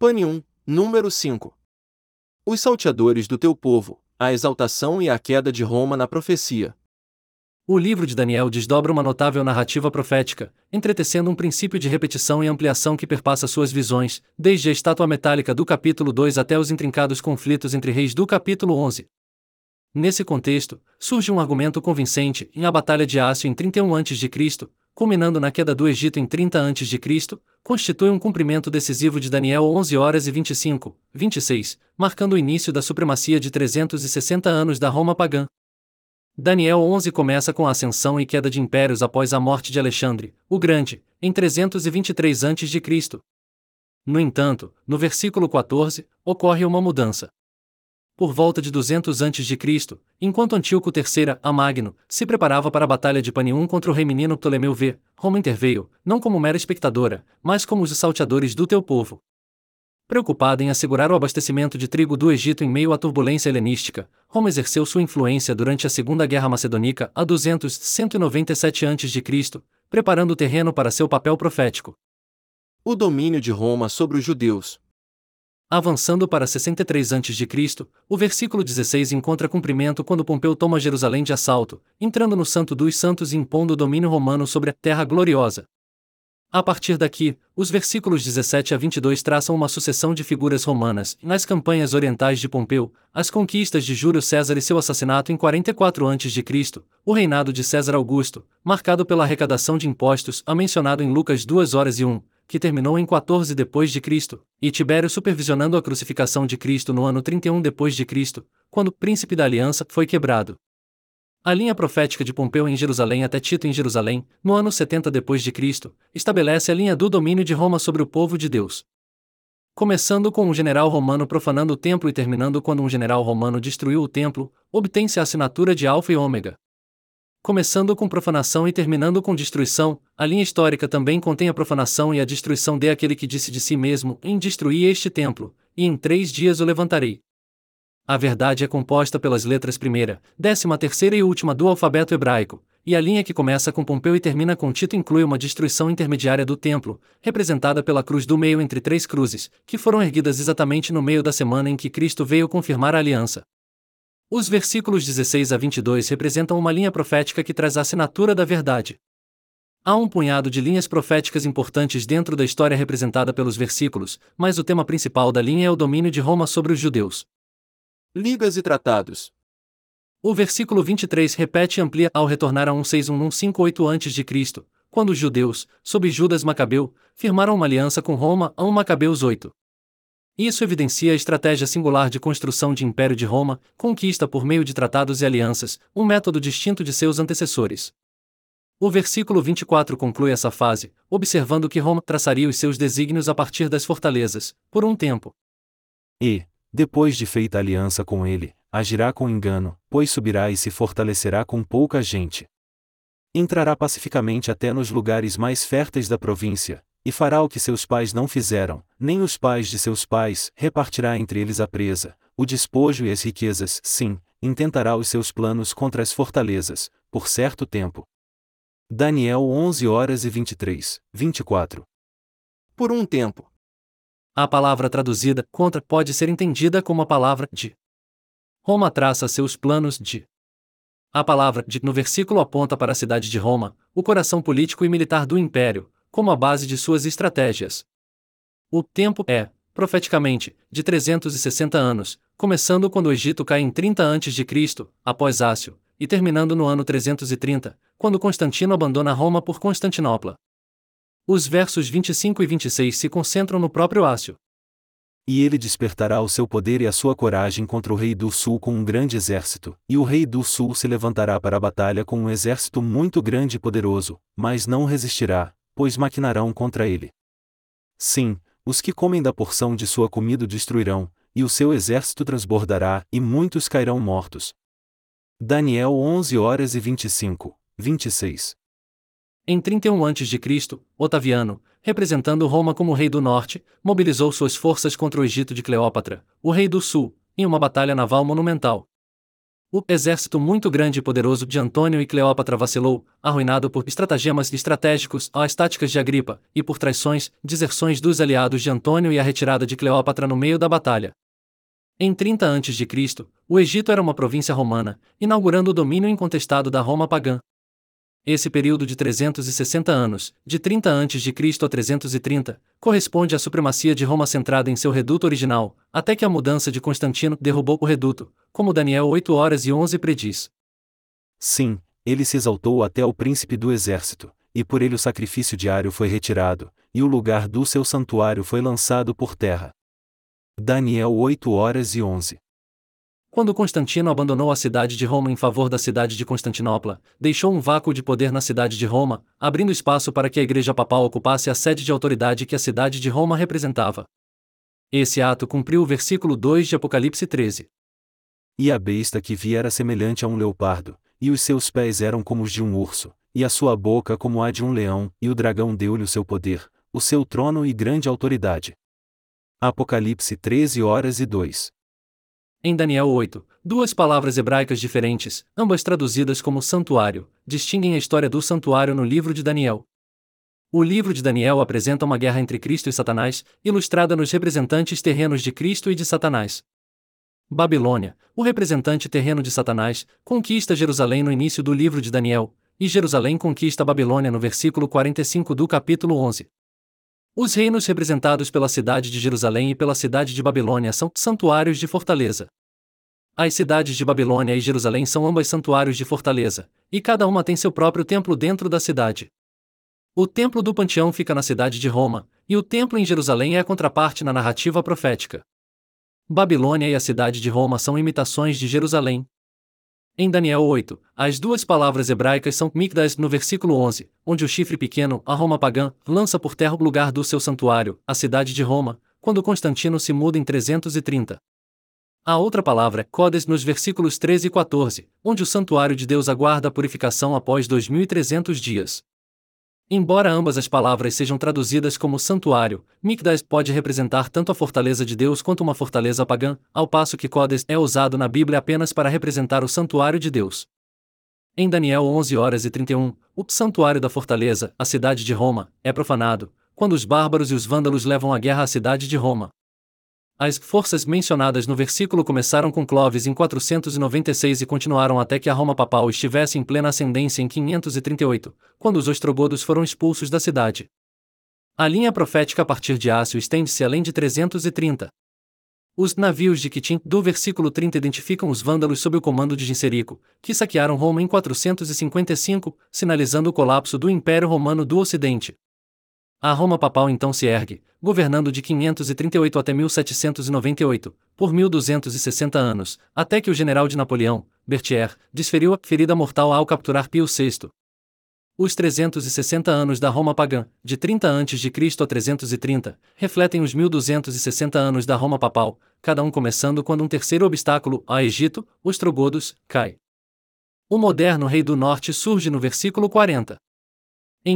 Pane 1, número 5. Os salteadores do teu povo, a exaltação e a queda de Roma na profecia. O livro de Daniel desdobra uma notável narrativa profética, entretecendo um princípio de repetição e ampliação que perpassa suas visões, desde a estátua metálica do capítulo 2 até os intrincados conflitos entre reis do capítulo 11. Nesse contexto, surge um argumento convincente em a Batalha de Ácio em 31 a.C., culminando na queda do Egito em 30 a.C., constitui um cumprimento decisivo de Daniel 11h25, 26, marcando o início da supremacia de 360 anos da Roma pagã. Daniel 11 começa com a ascensão e queda de impérios após a morte de Alexandre, o Grande, em 323 a.C. No entanto, no versículo 14, ocorre uma mudança. Por volta de 200 a.C., enquanto Antíoco III, a Magno, se preparava para a Batalha de Pane 1 contra o rei menino Ptolomeu V, Roma interveio, não como mera espectadora, mas como os salteadores do teu povo. Preocupada em assegurar o abastecimento de trigo do Egito em meio à turbulência helenística, Roma exerceu sua influência durante a Segunda Guerra Macedônica a 197 a.C., preparando o terreno para seu papel profético. O domínio de Roma sobre os judeus. Avançando para 63 a.C., o versículo 16 encontra cumprimento quando Pompeu toma Jerusalém de assalto, entrando no Santo dos Santos e impondo o domínio romano sobre a Terra Gloriosa. A partir daqui, os versículos 17 a 22 traçam uma sucessão de figuras romanas nas campanhas orientais de Pompeu, as conquistas de Júlio César e seu assassinato em 44 a.C., o reinado de César Augusto, marcado pela arrecadação de impostos, mencionado em Lucas 2h01, que terminou em 14 d.C., e Tibério supervisionando a crucificação de Cristo no ano 31 d.C., quando o príncipe da aliança foi quebrado. A linha profética de Pompeu em Jerusalém até Tito em Jerusalém, no ano 70 d.C., estabelece a linha do domínio de Roma sobre o povo de Deus. Começando com um general romano profanando o templo e terminando quando um general romano destruiu o templo, obtém-se a assinatura de Alfa e Ômega. Começando com profanação e terminando com destruição, a linha histórica também contém a profanação e a destruição de aquele que disse de si mesmo, em destruir este templo, e em 3 dias o levantarei. A verdade é composta pelas letras primeira, 13ª e última do alfabeto hebraico, e a linha que começa com Pompeu e termina com Tito inclui uma destruição intermediária do templo, representada pela cruz do meio entre 3 cruzes, que foram erguidas exatamente no meio da semana em que Cristo veio confirmar a aliança. Os versículos 16 a 22 representam uma linha profética que traz a assinatura da verdade. Há um punhado de linhas proféticas importantes dentro da história representada pelos versículos, mas o tema principal da linha é o domínio de Roma sobre os judeus. Ligas e tratados. O versículo 23 repete e amplia ao retornar a 161-158 a.C., quando os judeus, sob Judas Macabeu, firmaram uma aliança com Roma a 1 Macabeus 8. Isso evidencia a estratégia singular de construção de Império de Roma, conquista por meio de tratados e alianças, um método distinto de seus antecessores. O versículo 24 conclui essa fase, observando que Roma traçaria os seus desígnios a partir das fortalezas, por um tempo. E, depois de feita aliança com ele, agirá com engano, pois subirá e se fortalecerá com pouca gente. Entrará pacificamente até nos lugares mais férteis da província, e fará o que seus pais não fizeram, nem os pais de seus pais, repartirá entre eles a presa, o despojo e as riquezas, sim, intentará os seus planos contra as fortalezas, por certo tempo. Daniel 11h23, 24. Por um tempo. A palavra traduzida contra pode ser entendida como a palavra de. Roma traça seus planos de. A palavra de no versículo aponta para a cidade de Roma, o coração político e militar do império, como a base de suas estratégias. O tempo é, profeticamente, de 360 anos, começando quando o Egito cai em 30 a.C., após Ácio, e terminando no ano 330, quando Constantino abandona Roma por Constantinopla. Os versos 25 e 26 se concentram no próprio Ácio. E ele despertará o seu poder e a sua coragem contra o rei do sul com um grande exército, e o rei do sul se levantará para a batalha com um exército muito grande e poderoso, mas não resistirá, pois maquinarão contra ele. Sim, os que comem da porção de sua comida o destruirão, e o seu exército transbordará, e muitos cairão mortos. Daniel 11h25, 26. Em 31 a.C., Otaviano, representando Roma como rei do norte, mobilizou suas forças contra o Egito de Cleópatra, o rei do sul, em uma batalha naval monumental. O exército muito grande e poderoso de Antônio e Cleópatra vacilou, arruinado por estratagemas estratégicos às táticas de Agripa, e por traições, deserções dos aliados de Antônio e a retirada de Cleópatra no meio da batalha. Em 30 a.C., o Egito era uma província romana, inaugurando o domínio incontestado da Roma pagã. Esse período de 360 anos, de 30 a.C. a 330, corresponde à supremacia de Roma centrada em seu reduto original, até que a mudança de Constantino derrubou o reduto, como Daniel 8:11 prediz. Sim, ele se exaltou até o príncipe do exército, e por ele o sacrifício diário foi retirado, e o lugar do seu santuário foi lançado por terra. Daniel 8:11. Quando Constantino abandonou a cidade de Roma em favor da cidade de Constantinopla, deixou um vácuo de poder na cidade de Roma, abrindo espaço para que a Igreja Papal ocupasse a sede de autoridade que a cidade de Roma representava. Esse ato cumpriu o versículo 2 de Apocalipse 13. E a besta que vi era semelhante a um leopardo, e os seus pés eram como os de um urso, e a sua boca como a de um leão, e o dragão deu-lhe o seu poder, o seu trono e grande autoridade. Apocalipse 13:2. Em Daniel 8, duas palavras hebraicas diferentes, ambas traduzidas como santuário, distinguem a história do santuário no livro de Daniel. O livro de Daniel apresenta uma guerra entre Cristo e Satanás, ilustrada nos representantes terrenos de Cristo e de Satanás. Babilônia, o representante terreno de Satanás, conquista Jerusalém no início do livro de Daniel, e Jerusalém conquista Babilônia no versículo 45 do capítulo 11. Os reinos representados pela cidade de Jerusalém e pela cidade de Babilônia são santuários de fortaleza. As cidades de Babilônia e Jerusalém são ambas santuários de fortaleza, e cada uma tem seu próprio templo dentro da cidade. O templo do Panteão fica na cidade de Roma, e o templo em Jerusalém é a contraparte na narrativa profética. Babilônia e a cidade de Roma são imitações de Jerusalém. Em Daniel 8, as duas palavras hebraicas são Mikdash no versículo 11, onde o chifre pequeno, a Roma pagã, lança por terra o lugar do seu santuário, a cidade de Roma, quando Constantino se muda em 330. A outra palavra é Kodesh nos versículos 13 e 14, onde o santuário de Deus aguarda a purificação após 2.300 dias. Embora ambas as palavras sejam traduzidas como santuário, Mikdash pode representar tanto a fortaleza de Deus quanto uma fortaleza pagã, ao passo que Kodesh é usado na Bíblia apenas para representar o santuário de Deus. Em Daniel 11:31, o santuário da fortaleza, a cidade de Roma, é profanado, quando os bárbaros e os vândalos levam a guerra à cidade de Roma. As forças mencionadas no versículo começaram com Clovis em 496 e continuaram até que a Roma papal estivesse em plena ascendência em 538, quando os ostrogodos foram expulsos da cidade. A linha profética a partir de Ácio estende-se além de 330. Os navios de Quitim, do versículo 30, identificam os vândalos sob o comando de Genserico, que saquearam Roma em 455, sinalizando o colapso do Império Romano do Ocidente. A Roma papal então se ergue, governando de 538 até 1798, por 1260 anos, até que o general de Napoleão, Berthier, desferiu a ferida mortal ao capturar Pio VI. Os 360 anos da Roma pagã, de 30 a.C. a 330, refletem os 1260 anos da Roma papal, cada um começando quando um terceiro obstáculo, a Egito, ostrogodos, cai. O moderno rei do norte surge no versículo 40. Em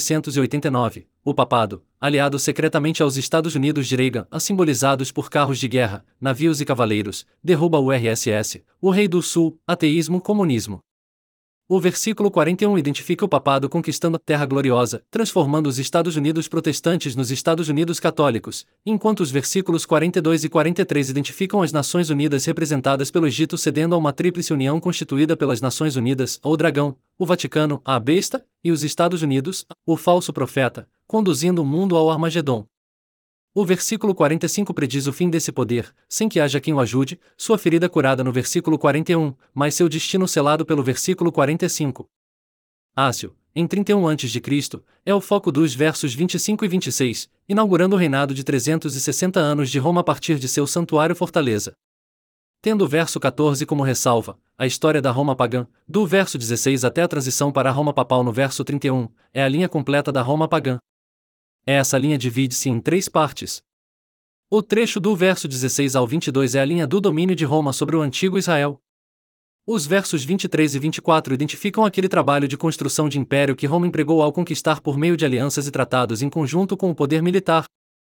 1989, o papado, aliado secretamente aos Estados Unidos de Reagan, simbolizados por carros de guerra, navios e cavaleiros, derruba o RSS, o Rei do Sul, ateísmo, comunismo. O versículo 41 identifica o papado conquistando a Terra Gloriosa, transformando os Estados Unidos protestantes nos Estados Unidos católicos, enquanto os versículos 42 e 43 identificam as Nações Unidas representadas pelo Egito cedendo a uma tríplice união constituída pelas Nações Unidas, o dragão, o Vaticano, a besta, e os Estados Unidos, o falso profeta, conduzindo o mundo ao Armagedon. O versículo 45 prediz o fim desse poder, sem que haja quem o ajude, sua ferida curada no versículo 41, mas seu destino selado pelo versículo 45. Ácio, em 31 a.C., é o foco dos versos 25 e 26, inaugurando o reinado de 360 anos de Roma a partir de seu santuário fortaleza. Tendo o verso 14 como ressalva, a história da Roma pagã, do verso 16 até a transição para a Roma papal no verso 31, é a linha completa da Roma pagã. Essa linha divide-se em 3 partes. O trecho do verso 16 ao 22 é a linha do domínio de Roma sobre o antigo Israel. Os versos 23 e 24 identificam aquele trabalho de construção de império que Roma empregou ao conquistar por meio de alianças e tratados em conjunto com o poder militar.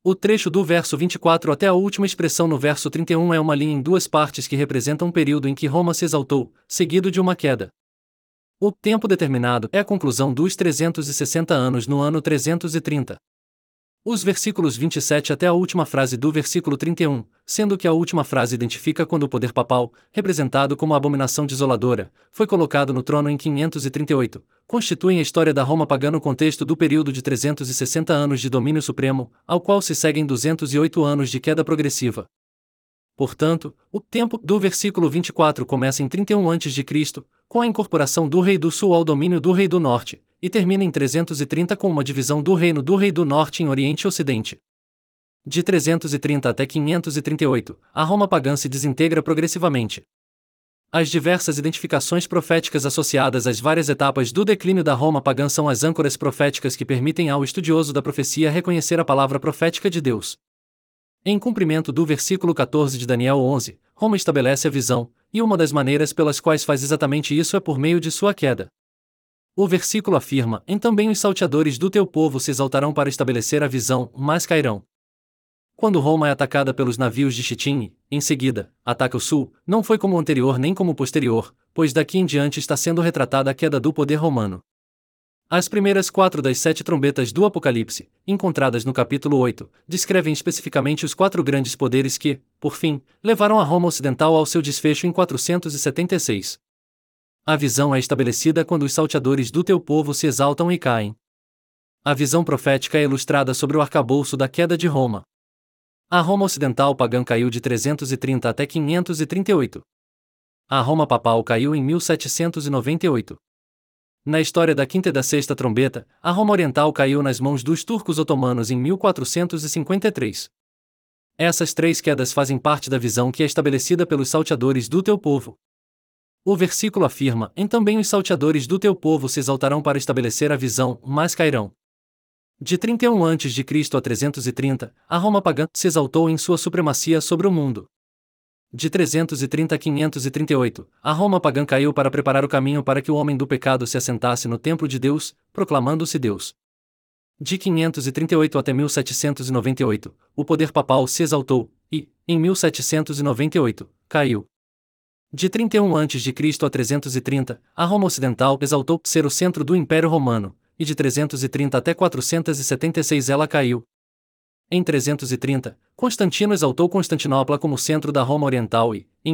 O trecho do verso 24 até a última expressão no verso 31 é uma linha em duas partes que representam um período em que Roma se exaltou, seguido de uma queda. O tempo determinado é a conclusão dos 360 anos no ano 330. Os versículos 27 até a última frase do versículo 31, sendo que a última frase identifica quando o poder papal, representado como a abominação desoladora, foi colocado no trono em 538, constituem a história da Roma pagã no contexto do período de 360 anos de domínio supremo, ao qual se seguem 208 anos de queda progressiva. Portanto, o tempo do versículo 24 começa em 31 a.C., com a incorporação do Rei do Sul ao domínio do Rei do Norte, e termina em 330 com uma divisão do reino do Rei do Norte em Oriente e Ocidente. De 330 até 538, a Roma pagã se desintegra progressivamente. As diversas identificações proféticas associadas às várias etapas do declínio da Roma pagã são as âncoras proféticas que permitem ao estudioso da profecia reconhecer a palavra profética de Deus. Em cumprimento do versículo 14 de Daniel 11, Roma estabelece a visão, e uma das maneiras pelas quais faz exatamente isso é por meio de sua queda. O versículo afirma: "Em também os salteadores do teu povo se exaltarão para estabelecer a visão, mas cairão." Quando Roma é atacada pelos navios de Chittim, em seguida, ataca o sul, não foi como o anterior nem como o posterior, pois daqui em diante está sendo retratada a queda do poder romano. As primeiras 4 das 7 trombetas do Apocalipse, encontradas no capítulo 8, descrevem especificamente os 4 grandes poderes que, por fim, levaram a Roma Ocidental ao seu desfecho em 476. A visão é estabelecida quando os salteadores do teu povo se exaltam e caem. A visão profética é ilustrada sobre o arcabouço da queda de Roma. A Roma Ocidental pagã caiu de 330 até 538. A Roma Papal caiu em 1798. Na história da quinta e da sexta trombeta, a Roma Oriental caiu nas mãos dos turcos otomanos em 1453. Essas 3 quedas fazem parte da visão que é estabelecida pelos salteadores do teu povo. O versículo afirma: "Em também os salteadores do teu povo se exaltarão para estabelecer a visão, mas cairão." De 31 a.C. a 330, a Roma pagã se exaltou em sua supremacia sobre o mundo. De 330 a 538, a Roma pagã caiu para preparar o caminho para que o homem do pecado se assentasse no templo de Deus, proclamando-se Deus. De 538 até 1798, o poder papal se exaltou, e, em 1798, caiu. De 31 a.C. a 330, a Roma Ocidental exaltou ser o centro do Império Romano, e de 330 até 476 ela caiu. Em 330, Constantino exaltou Constantinopla como centro da Roma Oriental e, em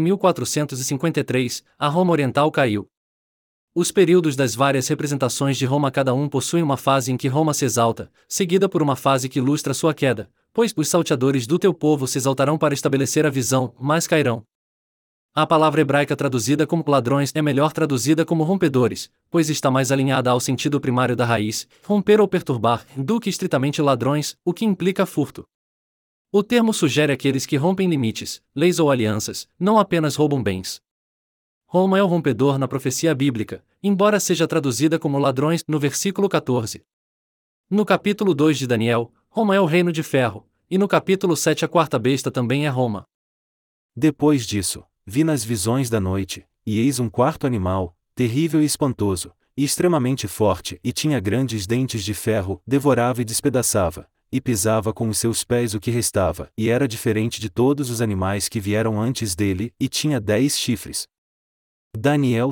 1453, a Roma Oriental caiu. Os períodos das várias representações de Roma cada um possuem uma fase em que Roma se exalta, seguida por uma fase que ilustra sua queda, pois os salteadores do teu povo se exaltarão para estabelecer a visão, mas cairão. A palavra hebraica traduzida como ladrões é melhor traduzida como rompedores, pois está mais alinhada ao sentido primário da raiz, romper ou perturbar, do que estritamente ladrões, o que implica furto. O termo sugere aqueles que rompem limites, leis ou alianças, não apenas roubam bens. Roma é o rompedor na profecia bíblica, embora seja traduzida como ladrões no versículo 14. No capítulo 2 de Daniel, Roma é o reino de ferro, e no capítulo 7 a quarta besta também é Roma. Depois disso, vi nas visões da noite, e eis um quarto animal, terrível e espantoso, e extremamente forte, e tinha grandes dentes de ferro, devorava e despedaçava, e pisava com os seus pés o que restava, e era diferente de todos os animais que vieram antes dele, e tinha 10 chifres. Daniel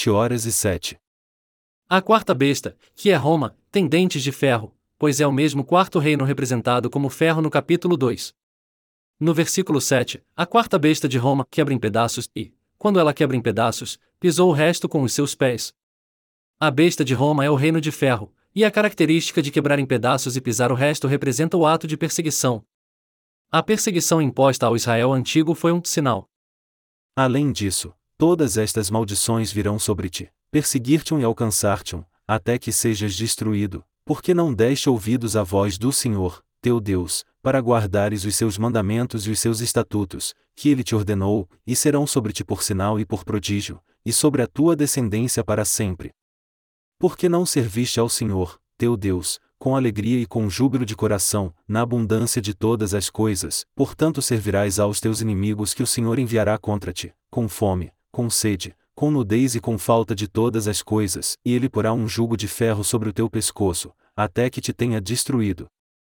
7:7. A quarta besta, que é Roma, tem dentes de ferro, pois é o mesmo quarto reino representado como ferro no capítulo 2. No versículo 7, a quarta besta de Roma quebra em pedaços e, quando ela quebra em pedaços, pisou o resto com os seus pés. A besta de Roma é o reino de ferro, e a característica de quebrar em pedaços e pisar o resto representa o ato de perseguição. A perseguição imposta ao Israel antigo foi um sinal. Além disso, todas estas maldições virão sobre ti, perseguir-te-ão e alcançar-te-ão, até que sejas destruído, porque não deste ouvidos à voz do Senhor, teu Deus, para guardares os seus mandamentos e os seus estatutos, que ele te ordenou, e serão sobre ti por sinal e por prodígio, e sobre a tua descendência para sempre. Porque não serviste ao Senhor, teu Deus, com alegria e com júbilo de coração, na abundância de todas as coisas, portanto servirás aos teus inimigos que o Senhor enviará contra ti, com fome, com sede, com nudez e com falta de todas as coisas, e ele porá um jugo de ferro sobre o teu pescoço, até que te tenha destruído.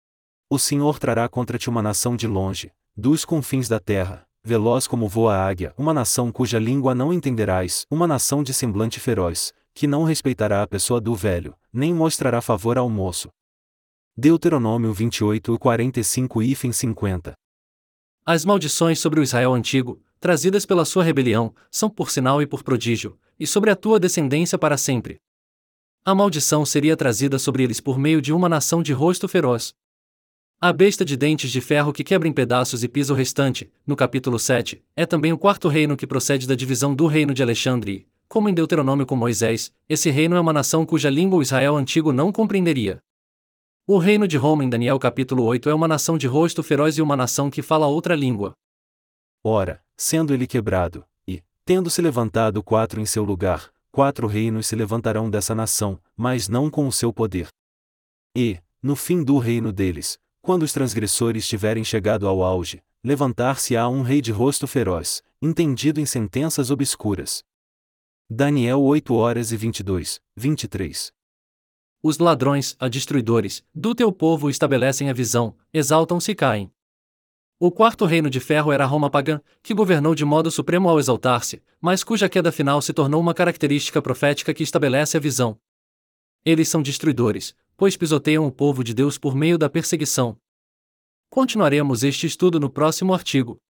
O Senhor trará contra ti uma nação de longe, dos confins da terra, veloz como voa a águia, uma nação cuja língua não entenderás, uma nação de semblante feroz, que não respeitará a pessoa do velho, nem mostrará favor ao moço. Deuteronômio 28, 45 e 50. As maldições sobre o Israel antigo, trazidas pela sua rebelião, são por sinal e por prodígio, e sobre a tua descendência para sempre. A maldição seria trazida sobre eles por meio de uma nação de rosto feroz. A besta de dentes de ferro que quebra em pedaços e pisa o restante, no capítulo 7, é também o quarto reino que procede da divisão do reino de Alexandre e, como em Deuteronômio com Moisés, esse reino é uma nação cuja língua o Israel antigo não compreenderia. O reino de Roma em Daniel capítulo 8 é uma nação de rosto feroz e uma nação que fala outra língua. Ora, sendo ele quebrado, e, tendo-se levantado 4 em seu lugar, 4 reinos se levantarão dessa nação, mas não com o seu poder. E, no fim do reino deles, quando os transgressores tiverem chegado ao auge, levantar-se-á um rei de rosto feroz, entendido em sentenças obscuras. Daniel 8 horas e 22, 23. Os ladrões, destruidores, do teu povo estabelecem a visão, exaltam-se e caem. O quarto reino de ferro era a Roma pagã, que governou de modo supremo ao exaltar-se, mas cuja queda final se tornou uma característica profética que estabelece a visão. Eles são destruidores, pois pisoteiam o povo de Deus por meio da perseguição. Continuaremos este estudo no próximo artigo.